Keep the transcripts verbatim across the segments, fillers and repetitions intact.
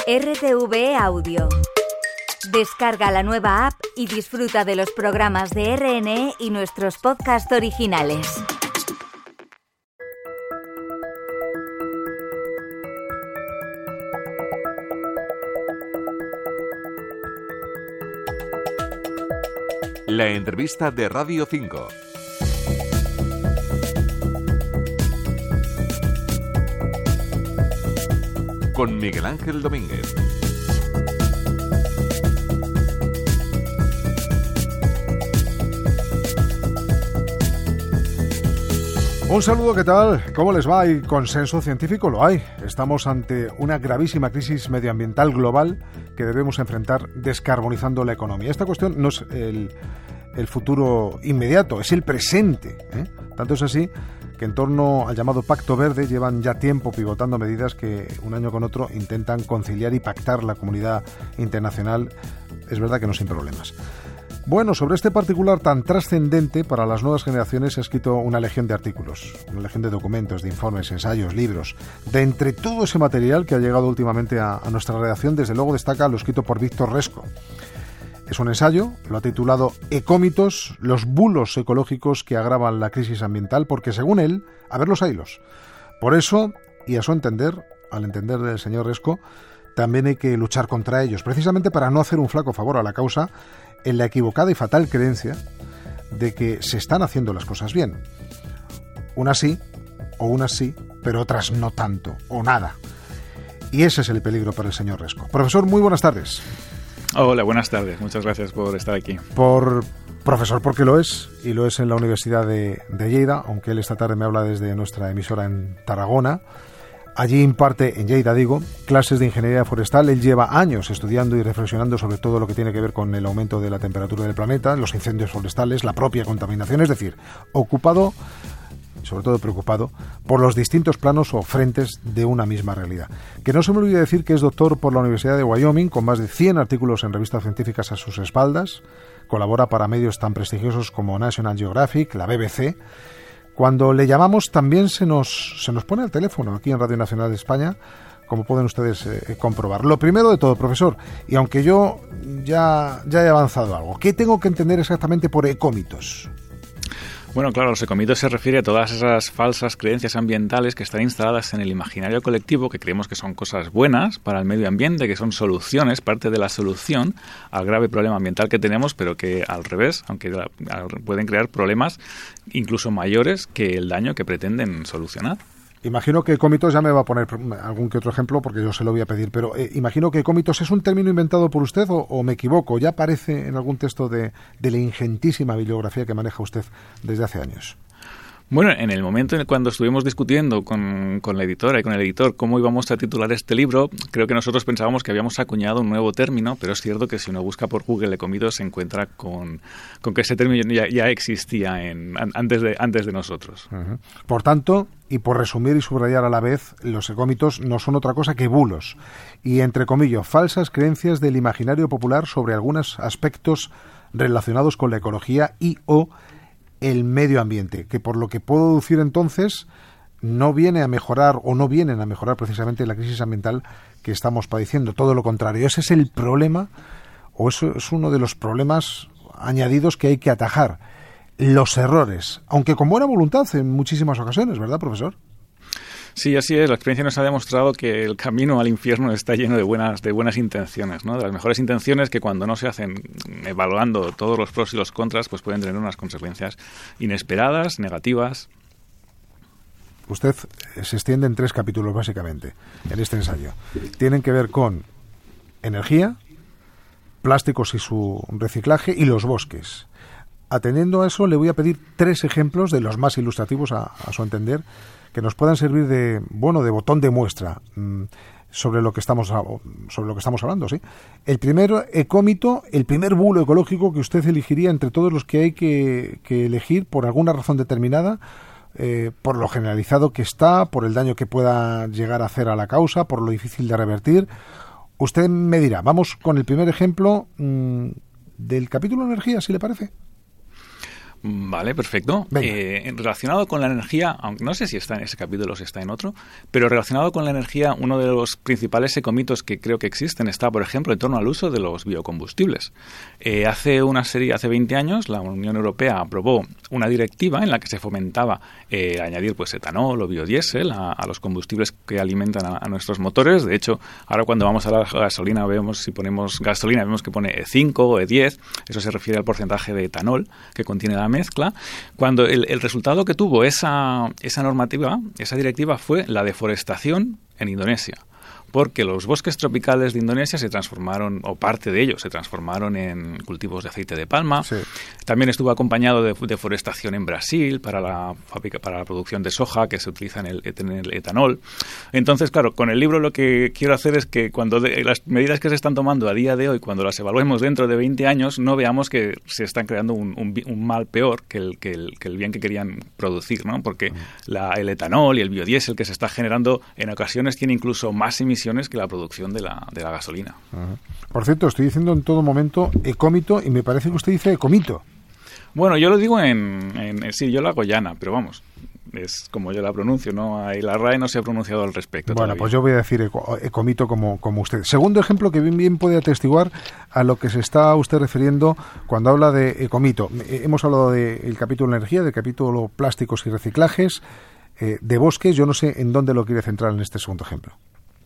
R T V E Audio. Descarga la nueva app y disfruta de los programas de R N E y nuestros podcasts originales. La entrevista de Radio cinco. Con Miguel Ángel Domínguez. Un saludo, ¿qué tal? ¿Cómo les va? ¿Hay consenso científico? Lo hay. Estamos ante una gravísima crisis medioambiental global que debemos enfrentar descarbonizando la economía. Esta cuestión no es el, el futuro inmediato, es el presente, ¿eh? Tanto es así que en torno al llamado Pacto Verde llevan ya tiempo pivotando medidas que un año con otro intentan conciliar y pactar la comunidad internacional, es verdad que no sin problemas. Bueno, sobre este particular tan trascendente para las nuevas generaciones he escrito una legión de artículos, una legión de documentos, de informes, ensayos, libros. De entre todo ese material que ha llegado últimamente a, a nuestra redacción, desde luego destaca lo escrito por Víctor Resco. Es un ensayo, lo ha titulado Ecómitos, los bulos ecológicos que agravan la crisis ambiental, porque según él, a ver los haylos. Por eso, y a su entender, al entender del señor Resco, también hay que luchar contra ellos, precisamente para no hacer un flaco favor a la causa en la equivocada y fatal creencia de que se están haciendo las cosas bien. Unas sí, o unas sí, pero otras no tanto, o nada. Y ese es el peligro para el señor Resco. Profesor, muy buenas tardes. Hola, buenas tardes. Muchas gracias por estar aquí. Por profesor, porque lo es, y lo es en la Universidad de, de Lleida, aunque él esta tarde me habla desde nuestra emisora en Tarragona. Allí imparte, en Lleida digo, clases de ingeniería forestal. Él lleva años estudiando y reflexionando sobre todo lo que tiene que ver con el aumento de la temperatura del planeta, los incendios forestales, la propia contaminación, es decir, ocupado, sobre todo preocupado, por los distintos planos o frentes de una misma realidad. Que no se me olvide decir que es doctor por la Universidad de Wyoming, con más de cien artículos en revistas científicas a sus espaldas, colabora para medios tan prestigiosos como National Geographic, la B B C. Cuando le llamamos también se nos, se nos pone al teléfono aquí en Radio Nacional de España, como pueden ustedes eh, comprobar. Lo primero de todo, profesor, y aunque yo ya, ya he avanzado algo, ¿qué tengo que entender exactamente por ecómitos? Bueno, claro, los ecómitos se refiere a todas esas falsas creencias ambientales que están instaladas en el imaginario colectivo, que creemos que son cosas buenas para el medio ambiente, que son soluciones, parte de la solución al grave problema ambiental que tenemos, pero que al revés, aunque la, pueden crear problemas incluso mayores que el daño que pretenden solucionar. Imagino que ecómitos, ya me va a poner algún que otro ejemplo porque yo se lo voy a pedir, pero eh, imagino que ecómitos es un término inventado por usted o, o me equivoco, ya aparece en algún texto de, de la ingentísima bibliografía que maneja usted desde hace años. Bueno, en el momento en el cuando estuvimos discutiendo con, con la editora y con el editor cómo íbamos a titular este libro, creo que nosotros pensábamos que habíamos acuñado un nuevo término, pero es cierto que si uno busca por Google ecómitos se encuentra con, con que ese término ya, ya existía en, antes, de, antes de nosotros. Uh-huh. Por tanto, y por resumir y subrayar a la vez, los ecómitos no son otra cosa que bulos y, entre comillas, falsas creencias del imaginario popular sobre algunos aspectos relacionados con la ecología y o el medio ambiente, que por lo que puedo deducir entonces no viene a mejorar o no vienen a mejorar precisamente la crisis ambiental que estamos padeciendo, todo lo contrario. Ese es el problema, o eso es uno de los problemas añadidos que hay que atajar, los errores, aunque con buena voluntad en muchísimas ocasiones, ¿verdad, profesor? Sí, así es. La experiencia nos ha demostrado que el camino al infierno está lleno de buenas, de buenas intenciones, ¿no? De las mejores intenciones que cuando no se hacen evaluando todos los pros y los contras, pues pueden tener unas consecuencias inesperadas, negativas. Usted se extiende en tres capítulos básicamente en este ensayo. Tienen que ver con energía, plásticos y su reciclaje y los bosques. Atendiendo a eso, le voy a pedir tres ejemplos de los más ilustrativos a, a su entender, que nos puedan servir de, bueno, de botón de muestra mmm, sobre lo que estamos sobre lo que estamos hablando, ¿sí? El primer ecómito, el primer bulo ecológico que usted elegiría entre todos los que hay que, que elegir por alguna razón determinada, eh, por lo generalizado que está, por el daño que pueda llegar a hacer a la causa, por lo difícil de revertir. Usted me dirá, vamos con el primer ejemplo mmm, del capítulo energía, si le parece. Vale, perfecto. Eh, relacionado con la energía, aunque no sé si está en ese capítulo o si está en otro, pero relacionado con la energía, uno de los principales ecomitos que creo que existen está, por ejemplo, en torno al uso de los biocombustibles. Eh, hace una serie, hace veinte años, la Unión Europea aprobó una directiva en la que se fomentaba eh, añadir pues etanol o biodiesel a, a los combustibles que alimentan a, a nuestros motores. De hecho, ahora cuando vamos a la gasolina, vemos si ponemos gasolina, vemos que pone E cinco o E diez, eso se refiere al porcentaje de etanol que contiene la mezcla. Cuando el, el resultado que tuvo esa, esa normativa, esa directiva, fue la deforestación en Indonesia, porque los bosques tropicales de Indonesia se transformaron, o parte de ellos se transformaron en cultivos de aceite de palma. Sí. También estuvo acompañado de deforestación en Brasil para la fábrica, para la producción de soja que se utiliza en el, en el etanol. Entonces, claro, con el libro lo que quiero hacer es que cuando de, las medidas que se están tomando a día de hoy, cuando las evaluemos dentro de veinte años, no veamos que se están creando un, un, un mal peor que el, que, el, que el bien que querían producir, ¿no? Porque uh-huh. la, el etanol y el biodiesel que se está generando en ocasiones tiene incluso más emisiones que la producción de la, de la gasolina. Uh-huh. Por cierto, estoy diciendo en todo momento ecómito y me parece que usted dice ecomito. Bueno, yo lo digo en, en, en sí, yo lo hago llana, pero vamos, es como yo la pronuncio, ¿no? Ahí la R A E no se ha pronunciado al respecto. Bueno, todavía. Pues yo voy a decir eco, ecomito como, como usted. Segundo ejemplo que bien, bien puede atestiguar a lo que se está usted refiriendo cuando habla de ecomito. Hemos hablado del capítulo energía, del capítulo plásticos y reciclajes, eh, de bosques. Yo no sé en dónde lo quiere centrar en este segundo ejemplo.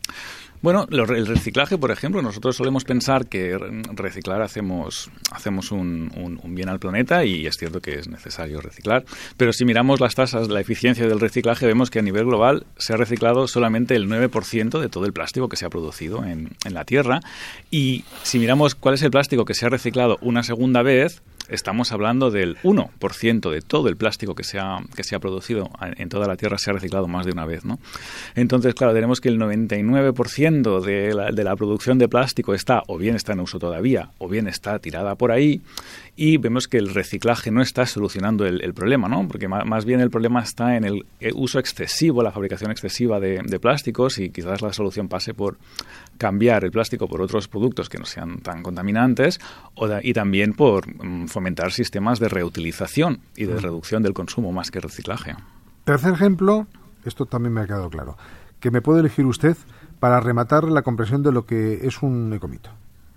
Bueno, el reciclaje, por ejemplo, nosotros solemos pensar que reciclar hacemos hacemos un, un, un bien al planeta y es cierto que es necesario reciclar, pero si miramos las tasas, la eficiencia del reciclaje, vemos que a nivel global se ha reciclado solamente el nueve por ciento de todo el plástico que se ha producido en, en la Tierra, y si miramos cuál es el plástico que se ha reciclado una segunda vez, estamos hablando del uno por ciento de todo el plástico que se ha, que se ha producido en toda la Tierra se ha reciclado más de una vez, ¿no? Entonces, claro, tenemos que el noventa y nueve por ciento de la, de la producción de plástico está, o bien está en uso todavía, o bien está tirada por ahí, y vemos que el reciclaje no está solucionando el, el problema, ¿no? Porque más, más bien el problema está en el uso excesivo, la fabricación excesiva de, de plásticos, y quizás la solución pase por cambiar el plástico por otros productos que no sean tan contaminantes, o da, y también por um, fomentar sistemas de reutilización y de reducción del consumo más que reciclaje. Tercer ejemplo, esto también me ha quedado claro, que me puede elegir usted para rematar la comprensión de lo que es un ecomito.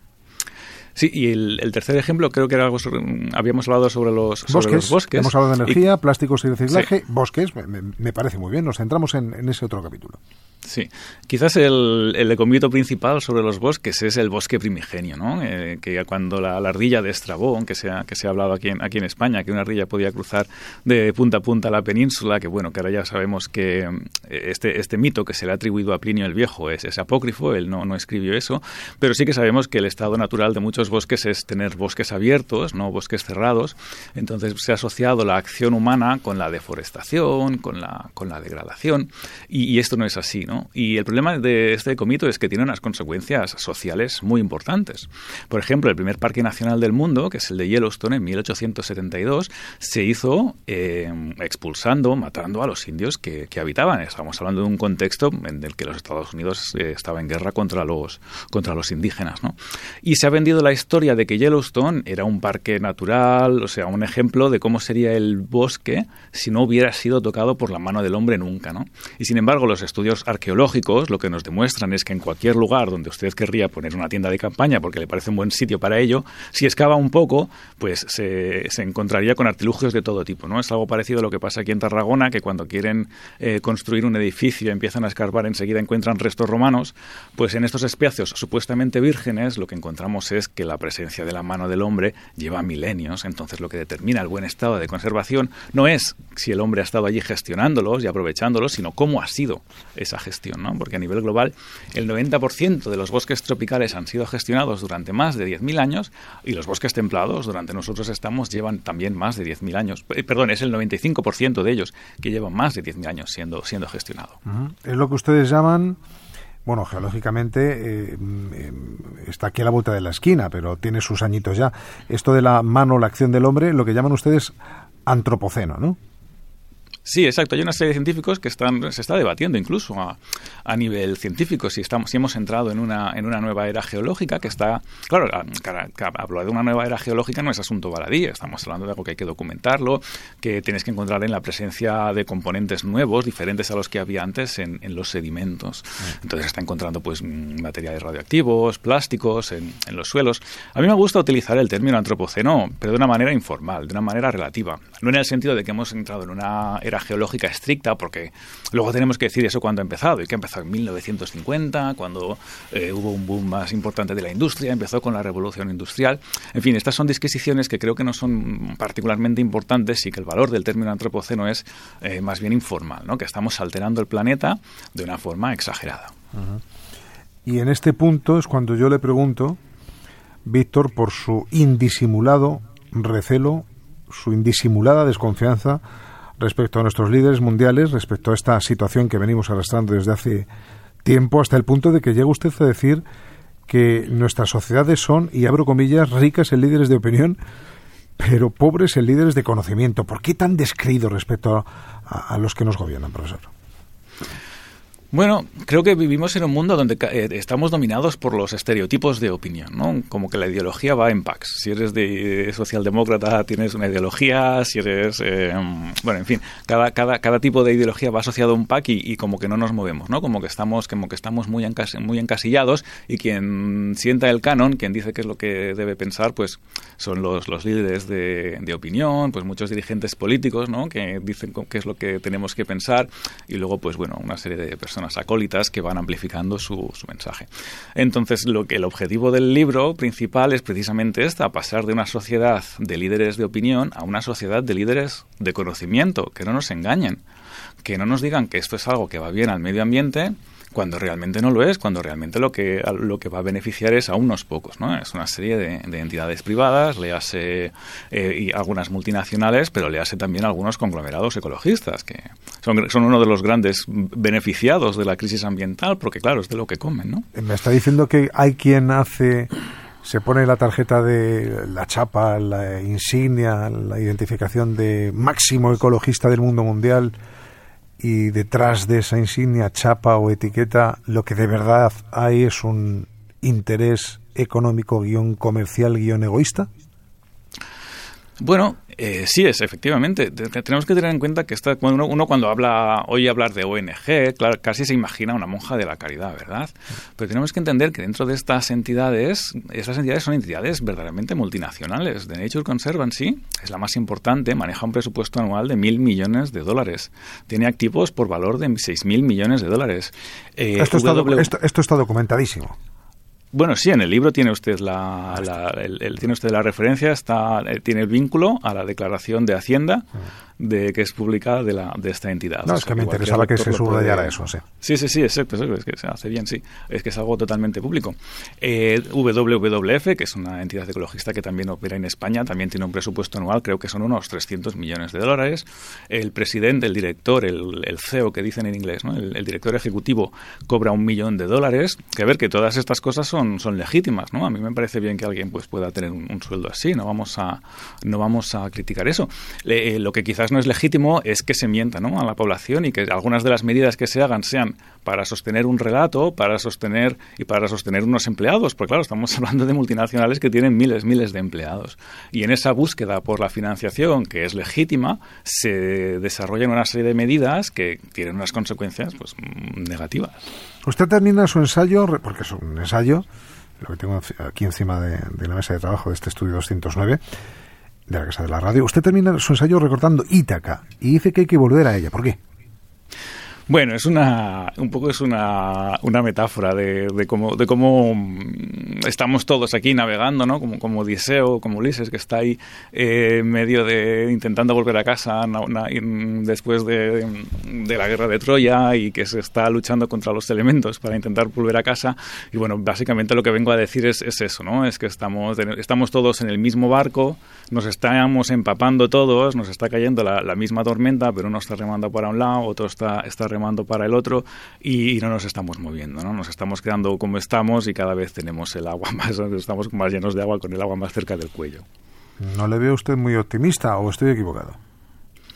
Sí, y el, el tercer ejemplo creo que era algo sobre, habíamos hablado sobre los bosques. Sobre los bosques. Hemos hablado de energía, y, plásticos y reciclaje, sí. Bosques, me, me parece muy bien, nos centramos en, en ese otro capítulo. Sí, quizás el, el ecomito principal sobre los bosques es el bosque primigenio, ¿no? Eh, que cuando la, la ardilla de Estrabón, que se ha, que se ha hablado aquí en, aquí en España, que una ardilla podía cruzar de punta a punta la península, que bueno, que ahora ya sabemos que este, este mito que se le ha atribuido a Plinio el Viejo es, es apócrifo, él no, no escribió eso, pero sí que sabemos que el estado natural de muchos bosques es tener bosques abiertos, no bosques cerrados. Entonces se ha asociado la acción humana con la deforestación, con la, con la degradación, y, y esto no es así, ¿no? Y el problema de este ecomito es que tiene unas consecuencias sociales muy importantes. Por ejemplo, el primer parque nacional del mundo, que es el de Yellowstone, en mil ochocientos setenta y dos, se hizo eh, expulsando, matando a los indios que, que habitaban. Estamos hablando de un contexto en el que los Estados Unidos eh, estaba en guerra contra los, contra los indígenas, ¿no? Y se ha vendido la historia de que Yellowstone era un parque natural, o sea, un ejemplo de cómo sería el bosque si no hubiera sido tocado por la mano del hombre nunca, ¿no? Y sin embargo, los estudios arqueológicos lo que nos demuestran es que en cualquier lugar donde usted querría poner una tienda de campaña porque le parece un buen sitio para ello, si excava un poco, pues se, se encontraría con artilugios de todo tipo, ¿no? Es algo parecido a lo que pasa aquí en Tarragona, que cuando quieren eh, construir un edificio y empiezan a escarbar, enseguida encuentran restos romanos. Pues en estos espacios supuestamente vírgenes lo que encontramos es que la presencia de la mano del hombre lleva milenios. Entonces lo que determina el buen estado de conservación no es si el hombre ha estado allí gestionándolos y aprovechándolos, sino cómo ha sido esa gestión, ¿no? Porque a nivel global el noventa por ciento de los bosques tropicales han sido gestionados durante más de diez mil años, y los bosques templados, durante nosotros estamos, llevan también más de diez mil años. Eh, perdón, es el noventa y cinco por ciento de ellos que llevan más de diez mil años siendo, siendo gestionado. Uh-huh. Es lo que ustedes llaman... Bueno, geológicamente eh, eh, está aquí a la vuelta de la esquina, pero tiene sus añitos ya. Esto de la mano, la acción del hombre, lo que llaman ustedes antropoceno, ¿no? Sí, exacto. Hay una serie de científicos que están, se está debatiendo incluso a, a nivel científico si estamos, si hemos entrado en una, en una nueva era geológica que está, claro, hablar de una nueva era geológica no es asunto baladí. Estamos hablando de algo que hay que documentarlo, que tienes que encontrar en la presencia de componentes nuevos, diferentes a los que había antes en, en los sedimentos. Entonces se está encontrando pues materiales radioactivos, plásticos en, en los suelos. A mí me gusta utilizar el término antropoceno, pero de una manera informal, de una manera relativa. No en el sentido de que hemos entrado en una era geológica estricta, porque luego tenemos que decir eso cuando ha empezado, y que ha empezado en mil novecientos cincuenta, cuando eh, hubo un boom más importante de la industria, empezó con la revolución industrial. En fin, estas son disquisiciones que creo que no son particularmente importantes y que el valor del término antropoceno es eh, más bien informal, ¿no? Que estamos alterando el planeta de una forma exagerada. Uh-huh. Y en este punto es cuando yo le pregunto, Víctor, por su indisimulado recelo, su indisimulada desconfianza respecto a nuestros líderes mundiales, respecto a esta situación que venimos arrastrando desde hace tiempo, hasta el punto de que llega usted a decir que nuestras sociedades son, y abro comillas, ricas en líderes de opinión, pero pobres en líderes de conocimiento. ¿Por qué tan descreído respecto a, a, a los que nos gobiernan, profesor? Bueno, creo que vivimos en un mundo donde eh, estamos dominados por los estereotipos de opinión, ¿no? Como que la ideología va en packs. Si eres de eh, socialdemócrata tienes una ideología, si eres... Eh, bueno, en fin, cada, cada, cada tipo de ideología va asociado a un pack y, y como que no nos movemos, ¿no? Como que estamos, como que estamos muy, encas, muy encasillados y quien sienta el canon, quien dice qué es lo que debe pensar, pues son los, los líderes de, de opinión, pues muchos dirigentes políticos, ¿no? Que dicen qué es lo que tenemos que pensar y luego, pues bueno, una serie de personas acólitas que van amplificando su, su mensaje. Entonces, lo que el objetivo del libro principal es precisamente esta, pasar de una sociedad de líderes de opinión a una sociedad de líderes de conocimiento, que no nos engañen, que no nos digan que esto es algo que va bien al medio ambiente, cuando realmente no lo es, cuando realmente lo que lo que va a beneficiar es a unos pocos, ¿no? Es una serie de, de entidades privadas, léase eh, y algunas multinacionales, pero léase también algunos conglomerados ecologistas, que son, son uno de los grandes beneficiados de la crisis ambiental, porque claro, es de lo que comen, ¿no? Me está diciendo que hay quien hace... se pone la tarjeta de la chapa, la insignia, la identificación de máximo ecologista del mundo mundial, y detrás de esa insignia, chapa o etiqueta, lo que de verdad hay es un interés económico guión comercial guión egoísta. Bueno, eh, sí es, efectivamente. Tenemos que tener en cuenta que esta, cuando uno, uno cuando habla, oye hablar de O N G, claro, casi se imagina una monja de la caridad, ¿verdad? Pero tenemos que entender que dentro de estas entidades, esas entidades son entidades verdaderamente multinacionales. The Nature Conservancy es la más importante, maneja un presupuesto anual de mil millones de dólares. Tiene activos por valor de seis mil millones de dólares. Eh, esto, está w... docu- esto, esto está documentadísimo. Bueno, sí, en el libro tiene usted la, la el, el, tiene usted la referencia, está tiene el vínculo a la declaración de Hacienda de que es publicada de la de esta entidad. No, o sea, es que me interesaba que se subrayara eso, sí. Sí, sí, sí, exacto, exacto, es que se hace bien, sí. Es que es algo totalmente público. Eh, W W F, que es una entidad ecologista que también opera en España, también tiene un presupuesto anual, creo que son unos trescientos millones de dólares. El presidente, el director, el, el C E O que dicen en inglés, ¿no? El, el director ejecutivo cobra un millón de dólares. Que a ver, que todas estas cosas son Son, son legítimas, ¿no? A mí me parece bien que alguien pues pueda tener un, un sueldo así, no vamos a no vamos a criticar eso. Le, eh, lo que quizás no es legítimo es que se mienta, ¿no? A la población y que algunas de las medidas que se hagan sean para sostener un relato, para sostener y para sostener unos empleados, porque claro, estamos hablando de multinacionales que tienen miles, miles de empleados. Y en esa búsqueda por la financiación, que es legítima, se desarrollan una serie de medidas que tienen unas consecuencias pues negativas. Usted termina su ensayo, porque es un ensayo, lo que tengo aquí encima de, de la mesa de trabajo de este estudio doscientos nueve, de la Casa de la Radio, usted termina su ensayo recordando Ítaca y dice que hay que volver a ella. ¿Por qué? Bueno, es una un poco es una, una metáfora de, de cómo de cómo estamos todos aquí navegando, ¿no? Como, como Odiseo, como Ulises, que está ahí eh, en medio de intentando volver a casa na, na, después de, de la guerra de Troya y que se está luchando contra los elementos para intentar volver a casa. Y bueno, básicamente lo que vengo a decir es, es eso, ¿no? Es que estamos estamos todos en el mismo barco, nos estamos empapando todos, nos está cayendo la, la misma tormenta, pero uno está remando para un lado, otro está está remando para el otro y, y no nos estamos moviendo, ¿no? Nos estamos quedando como estamos y cada vez tenemos el agua más, estamos más llenos de agua con el agua más cerca del cuello. ¿No le veo usted muy optimista o estoy equivocado?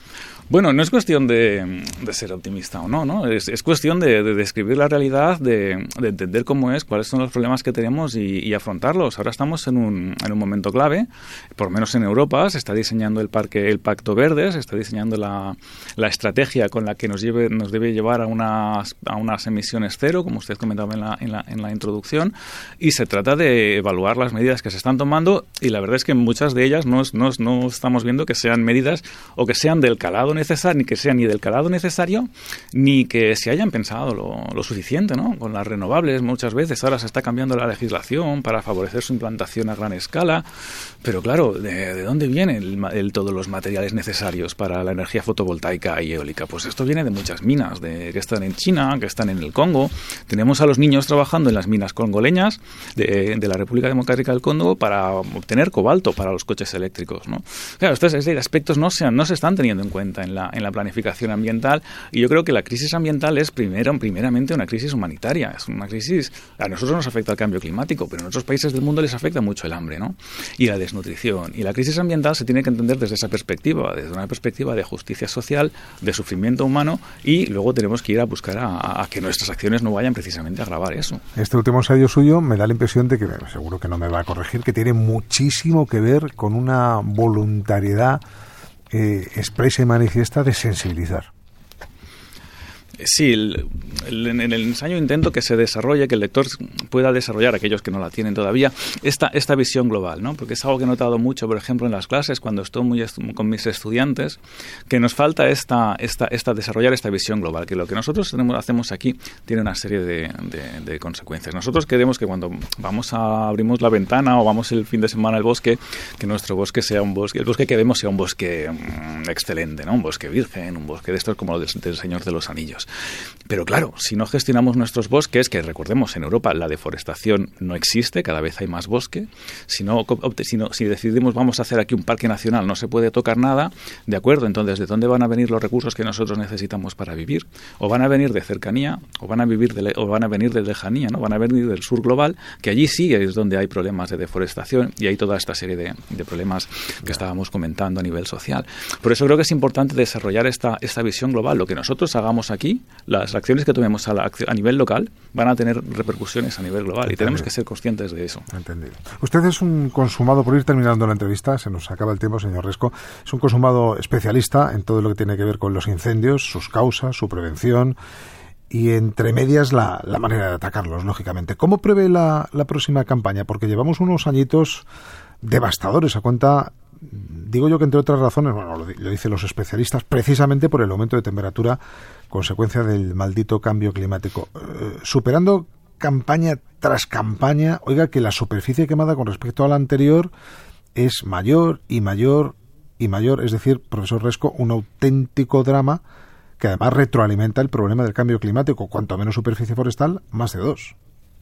Bueno, no es cuestión de, de ser optimista o no, ¿no? Es, es cuestión de, de describir la realidad, de, de entender cómo es, cuáles son los problemas que tenemos y, y afrontarlos. Ahora estamos en un, en un momento clave, por lo menos en Europa, se está diseñando el parque, el Pacto Verde, se está diseñando la, la estrategia con la que nos lleve, nos debe llevar a unas, a unas emisiones cero, como usted comentaba en la, en la, en la introducción, y se trata de evaluar las medidas que se están tomando, y la verdad es que muchas de ellas no, no, no estamos viendo que sean medidas o que sean del calado necesario, ni que sea ni del calado necesario, ni que se hayan pensado lo, lo suficiente, ¿no? Con las renovables muchas veces ahora se está cambiando la legislación para favorecer su implantación a gran escala, pero claro, ¿de, de dónde vienen el, el, todos los materiales necesarios para la energía fotovoltaica y eólica? Pues esto viene de muchas minas, de que están en China, que están en el Congo. Tenemos a los niños trabajando en las minas congoleñas de, de la República Democrática del Congo para obtener cobalto para los coches eléctricos, ¿no? Claro, estos aspectos no se, no se están teniendo en cuenta en la, en la planificación ambiental, y yo creo que la crisis ambiental es primero, primeramente una crisis humanitaria, es una crisis, a nosotros nos afecta el cambio climático, pero en otros países del mundo les afecta mucho el hambre, ¿no? Y la desnutrición, y la crisis ambiental se tiene que entender desde esa perspectiva, desde una perspectiva de justicia social, de sufrimiento humano, y luego tenemos que ir a buscar a, a que nuestras acciones no vayan precisamente a agravar eso. Este último ensayo suyo me da la impresión de que, seguro que no me va a corregir, que tiene muchísimo que ver con una voluntariedad Eh, expresa y manifiesta de sensibilizar. Sí, el, el, en el ensayo intento que se desarrolle, que el lector pueda desarrollar, aquellos que no la tienen todavía, esta, esta visión global, ¿no? Porque es algo que he notado mucho, por ejemplo, en las clases, cuando estoy muy estu- con mis estudiantes, que nos falta esta, esta, esta desarrollar esta visión global, que lo que nosotros tenemos, hacemos aquí tiene una serie de, de, de consecuencias. Nosotros queremos que cuando vamos a abrimos la ventana o vamos el fin de semana al bosque, que nuestro bosque sea un bosque, el bosque que vemos sea un bosque mmm, excelente, ¿no? Un bosque virgen, un bosque de estos como el del, del Señor de los Anillos. Pero claro, si no gestionamos nuestros bosques, que recordemos, en Europa la deforestación no existe, cada vez hay más bosque, si, no, si, no, si decidimos vamos a hacer aquí un parque nacional, no se puede tocar nada, de acuerdo, entonces ¿de dónde van a venir los recursos que nosotros necesitamos para vivir? O van a venir de cercanía, o van a, vivir de, o van a venir de lejanía, ¿no? Van a venir del sur global, que allí sí es donde hay problemas de deforestación y hay toda esta serie de, de problemas que estábamos comentando a nivel social. Por eso creo que es importante desarrollar esta, esta visión global. Lo que nosotros hagamos aquí, las acciones que tomemos a, la, a nivel local van a tener repercusiones a nivel global. Entendido. Y tenemos que ser conscientes de eso. Entendido. Usted es un consumado, por ir terminando la entrevista, se nos acaba el tiempo, señor Resco, es un consumado especialista en todo lo que tiene que ver con los incendios, sus causas, su prevención y entre medias la, la manera de atacarlos, lógicamente. ¿Cómo prevé la, la próxima campaña? Porque llevamos unos añitos devastadores a cuenta, digo yo que entre otras razones, bueno, lo, lo dicen los especialistas, precisamente por el aumento de temperatura consecuencia del maldito cambio climático. Eh, superando campaña tras campaña, oiga, que la superficie quemada con respecto a la anterior es mayor y mayor y mayor, es decir, profesor Resco, un auténtico drama que además retroalimenta el problema del cambio climático. Cuanto menos superficie forestal, más C O dos.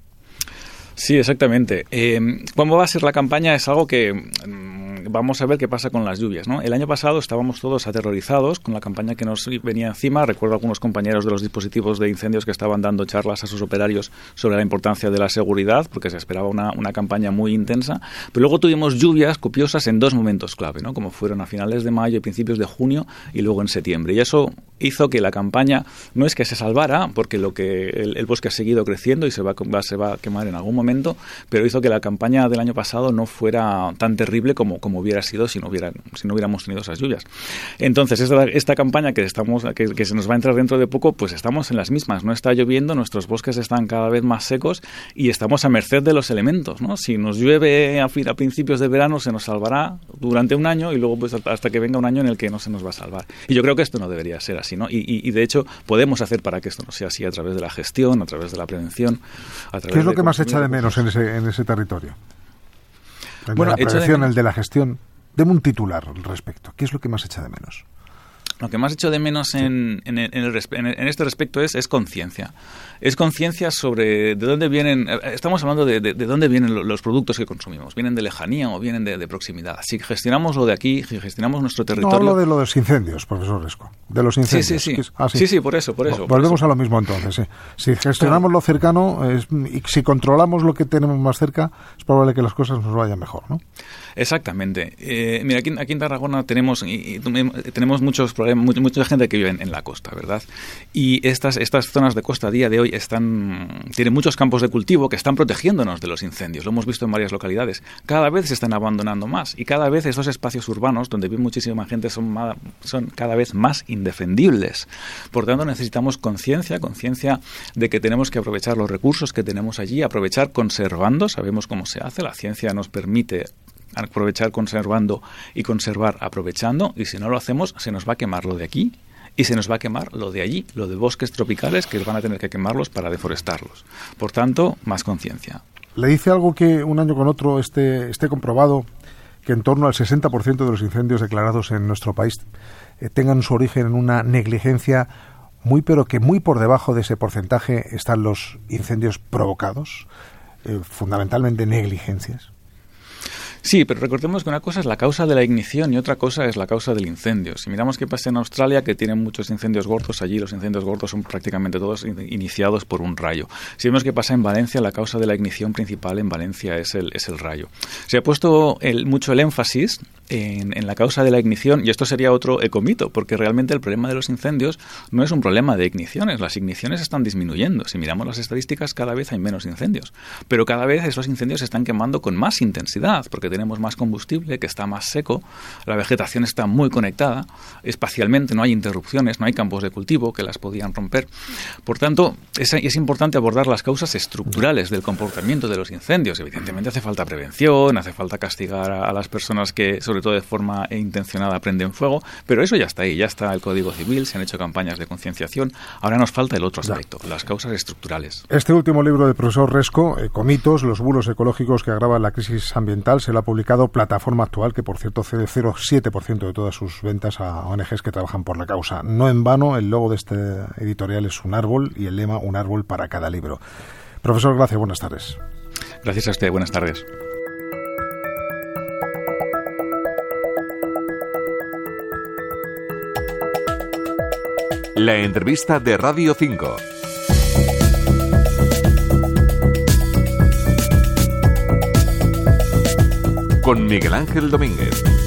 Sí, exactamente. Eh, ¿Cómo va a ser la campaña? Es algo que mmm, vamos a ver qué pasa con las lluvias, ¿no? El año pasado estábamos todos aterrorizados con la campaña que nos venía encima. Recuerdo a algunos compañeros de los dispositivos de incendios que estaban dando charlas a sus operarios sobre la importancia de la seguridad, porque se esperaba una, una campaña muy intensa. Pero luego tuvimos lluvias copiosas en dos momentos clave, ¿no? Como fueron a finales de mayo y principios de junio y luego en septiembre. Y eso hizo que la campaña no es que se salvara, porque lo que el, el bosque ha seguido creciendo y se va, va, se va a quemar en algún momento, momento, pero hizo que la campaña del año pasado no fuera tan terrible como, como hubiera sido si no hubiera, si no hubiéramos tenido esas lluvias. Entonces, esta, esta campaña que estamos, que, que se nos va a entrar dentro de poco, pues estamos en las mismas. No está lloviendo, nuestros bosques están cada vez más secos y estamos a merced de los elementos, ¿no? Si nos llueve a, a principios de verano, se nos salvará durante un año y luego pues hasta que venga un año en el que no se nos va a salvar. Y yo creo que esto no debería ser así, ¿no? Y, y, y de hecho podemos hacer para que esto no sea así a través de la gestión, a través de la prevención. A través ¿Qué es lo de que más echa de menos en ese, en ese territorio? El bueno, de la prevención, de el de la gestión. Deme un titular al respecto. ¿Qué es lo que más echa de menos? Lo que más echo de menos sí. en, en, en, el, en este respecto es, es conciencia. Es conciencia sobre de dónde vienen... Estamos hablando de, de, de dónde vienen los productos que consumimos. ¿Vienen de lejanía o vienen de, de proximidad? Si gestionamos lo de aquí, si gestionamos nuestro territorio... No hablo de los incendios, profesor Resco. De los incendios. Sí, sí, sí. Es, ah, sí. sí, sí, por eso, por eso. Volvemos por eso. a lo mismo entonces. Sí. Si gestionamos claro. lo cercano es, y si controlamos lo que tenemos más cerca, es probable que las cosas nos vayan mejor, ¿no? Exactamente. Eh, mira, aquí, aquí en Tarragona tenemos, y, y, tenemos muchos problemas hay mucha, mucha gente que vive en, en la costa, ¿verdad? Y estas, estas zonas de costa a día de hoy están tienen muchos campos de cultivo que están protegiéndonos de los incendios. Lo hemos visto en varias localidades. Cada vez se están abandonando más y cada vez estos espacios urbanos donde vive muchísima gente son, más, son cada vez más indefendibles. Por tanto, necesitamos conciencia, conciencia de que tenemos que aprovechar los recursos que tenemos allí, aprovechar conservando, sabemos cómo se hace, la ciencia nos permite aprovechar conservando y conservar aprovechando, y si no lo hacemos se nos va a quemar lo de aquí y se nos va a quemar lo de allí, lo de bosques tropicales que van a tener que quemarlos para deforestarlos. Por tanto, más conciencia. ¿Le dice algo que un año con otro esté, esté comprobado que en torno al sesenta por ciento de los incendios declarados en nuestro país eh, tengan su origen en una negligencia muy, pero que muy por debajo de ese porcentaje están los incendios provocados, eh, fundamentalmente negligencias? Sí, pero recordemos que una cosa es la causa de la ignición y otra cosa es la causa del incendio. Si miramos qué pasa en Australia, que tienen muchos incendios gordos, allí los incendios gordos son prácticamente todos iniciados por un rayo. Si vemos qué pasa en Valencia, la causa de la ignición principal en Valencia es el, es el rayo. Se ha puesto el, mucho el énfasis en, en la causa de la ignición, y esto sería otro ecomito, porque realmente el problema de los incendios no es un problema de igniciones. Las igniciones están disminuyendo. Si miramos las estadísticas, cada vez hay menos incendios. Pero cada vez esos incendios se están quemando con más intensidad, porque tenemos más combustible, que está más seco, la vegetación está muy conectada, espacialmente no hay interrupciones, no hay campos de cultivo que las podían romper. Por tanto, es, es importante abordar las causas estructurales del comportamiento de los incendios. Evidentemente hace falta prevención, hace falta castigar a, a las personas que, sobre todo de forma intencionada, prenden fuego, pero eso ya está ahí, ya está el Código Civil, se han hecho campañas de concienciación. Ahora nos falta el otro aspecto, ya. Las causas estructurales. Este último libro del profesor Resco, Ecomitos, los bulos ecológicos que agravan la crisis ambiental, se lo ha publicado Plataforma Actual, que por cierto cede cero coma siete por ciento de todas sus ventas a O N Ges que trabajan por la causa. No en vano, el logo de este editorial es un árbol y el lema un árbol para cada libro. Profesor, gracias, buenas tardes. Gracias a usted, buenas tardes. La entrevista de Radio cinco. Con Miguel Ángel Domínguez.